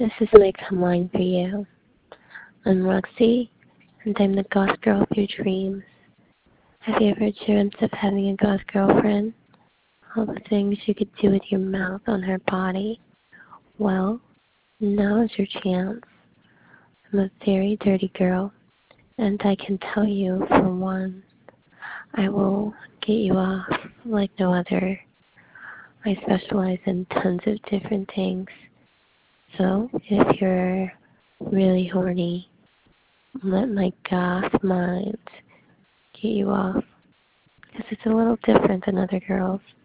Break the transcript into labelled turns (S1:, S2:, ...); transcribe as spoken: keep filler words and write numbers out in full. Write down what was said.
S1: This is my come line for you. I'm Roxy, and I'm the goth girl of your dreams. Have you ever dreamt of having a goth girlfriend? All the things you could do with your mouth on her body? Well, now's your chance. I'm a very dirty girl, and I can tell you, for one, I will get you off like no other. I specialize in tons of different things. So, if you're really horny, let my goth mind get you off. Because it's a little different than other girls.